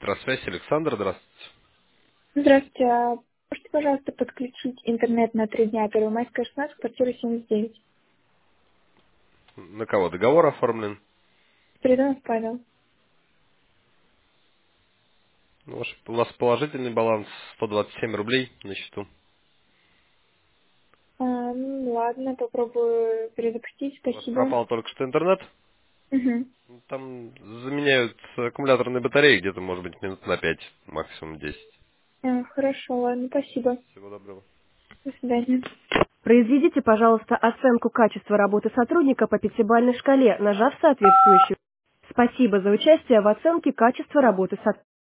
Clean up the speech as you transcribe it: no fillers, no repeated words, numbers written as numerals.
Электросвязь, Александр, здравствуйте. Здравствуйте. Можете, пожалуйста, подключить интернет на 3 дня? Первомайская, 16, квартира 79. На кого договор оформлен? Передонов Павел. У вас положительный баланс 127 рублей на счету. Ладно, попробую перезапустить. У вас Спасибо. пропал только что интернет. Угу. Там заменяют аккумуляторные батареи где-то, может быть, минут на 5, максимум 10. Хорошо, ладно, спасибо. Всего доброго. До свидания. Произведите, пожалуйста, оценку качества работы сотрудника по пятибалльной шкале, нажав соответствующую. Спасибо за участие в оценке качества работы сотрудника.